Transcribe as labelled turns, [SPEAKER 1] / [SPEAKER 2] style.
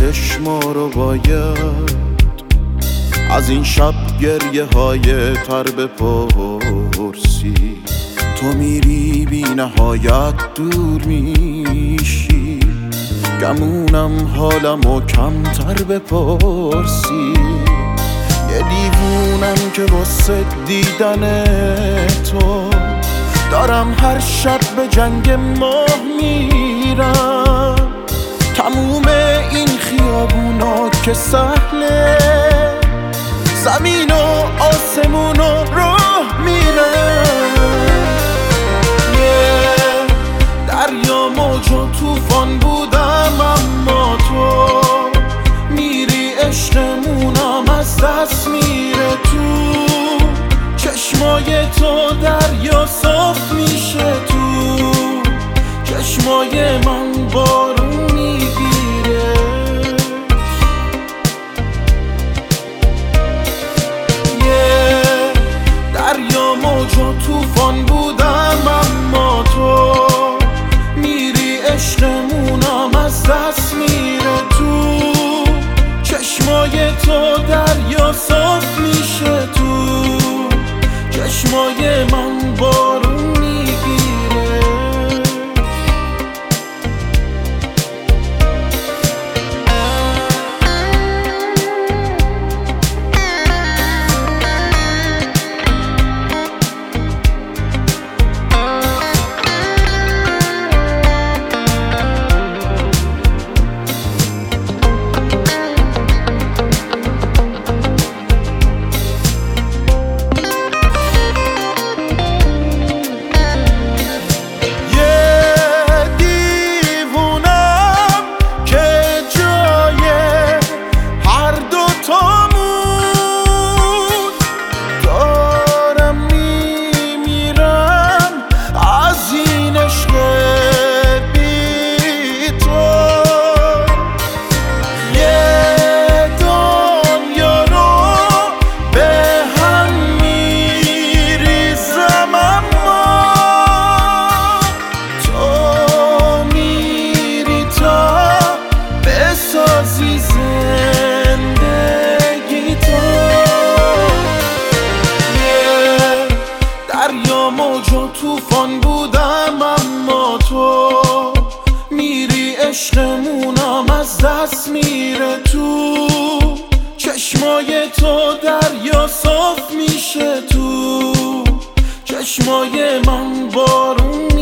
[SPEAKER 1] چشما رو باید از این شب گریه های تر بپرسی. تو میری بی نهایت دور میشی، گمونم حالمو کمتر بپرسی. یه دیوونم که واسه دیدن تو دارم هر شب به جنگ ماه میرم. تموم این خیابونا که سهله، زمین و آسمون و راه میرم. دریا موج و توفان بودم، اما تو میری عشقمونم از دست میره. تو چشمای تو دریا صاف میشه، تو چشمای من بارون میگیره. دریا موج و توفان بودم، اما تو میری عشقمونم از دست میره. تو چشمای تو دریا صاف میشه، تو چشمای من بارون میگیره. دریا موج و توفان بودم، اما تو میری عشقمونم از دست میره. تو چشمای تو دریا صاف میشه، تو چشمای من بارون